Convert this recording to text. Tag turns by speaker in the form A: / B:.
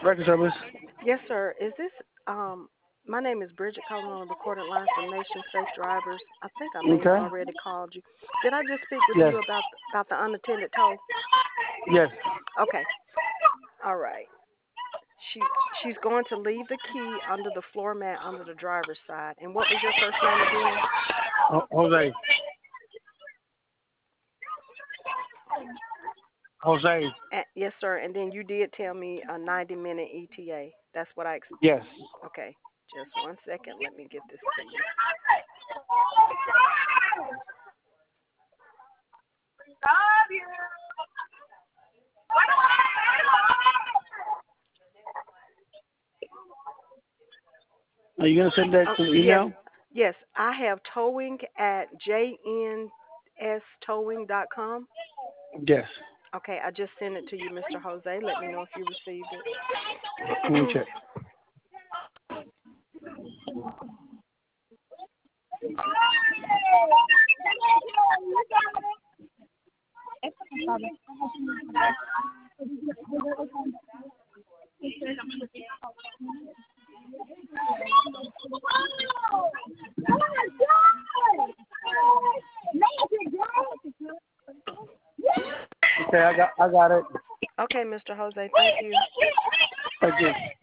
A: Record service.
B: Yes, sir. Is this my name is Bridget calling on a recorded line from Nation Safe Drivers. I think I may have
A: Okay.
B: already called you. Did I just speak with
A: Yes.
B: you about the unattended tow?
A: Yes.
B: Okay. All right. She she's going to leave the key under the floor mat under the driver's side. And what was your first name again?
A: Jose. Jose.
B: Yes, sir. And then you did tell me a 90-minute ETA. That's what
A: Yes.
B: okay. Just one second. Let me get this to you.
A: Are you gonna send that to the
B: Yes.
A: email?
B: Yes. I have towing at jnstowing.com.
A: Yes.
B: Okay, I just sent it to you, Mr. Jose. Let me know if you received
A: Let me
B: it.
A: check. Okay, I got it.
B: Okay, Mr. Jose. Thank you.
A: Thank you.